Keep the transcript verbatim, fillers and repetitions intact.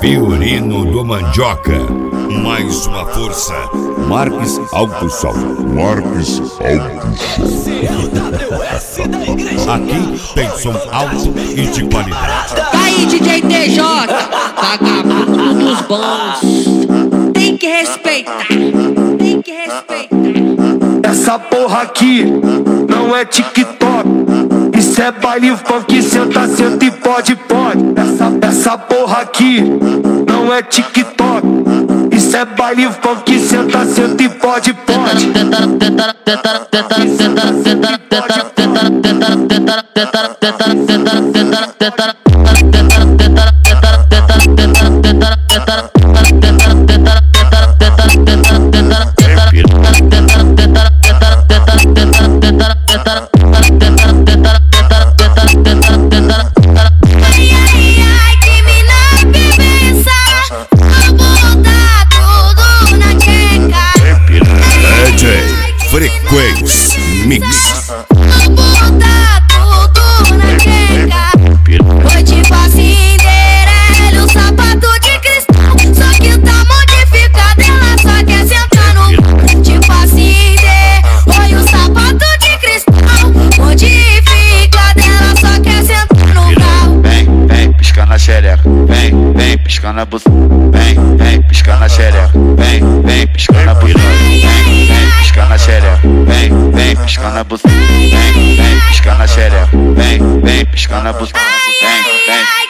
Fiorino do Mandioca. Mais uma força. Marques Alto Som. Marques Alto Som. Aqui tem som alto e de qualidade. Aí, D J T J, vagabundo dos bons. Tem que respeitar, tem que respeitar. Essa porra aqui não é TikTok. Isso é baile funk, senta, senta e pode, pode. Essa, essa porra aqui não é TikTok. Isso é baile funk, senta, senta e pode, pode. Frequência Mix. Vou botar tudo na quenga. Foi tipo a Cinderela, o sapato de cristal. Só que tá modificado, ela só quer sentar no. Tipo a Cinderela, foi o sapato de cristal. Modificado, ela só quer sentar no carro. Vem, vem, pisca na xereca. Vem, vem, pisca na buceta. Vem, vem, pisca na xereca. Vem, vem, pisca na buceta. Vem, vem, pisca na xereca. Vem, vem, pisca na buceta. Vem, vem, pisca na xereca. Vem, vem, pisca na buceta. Vem, vem.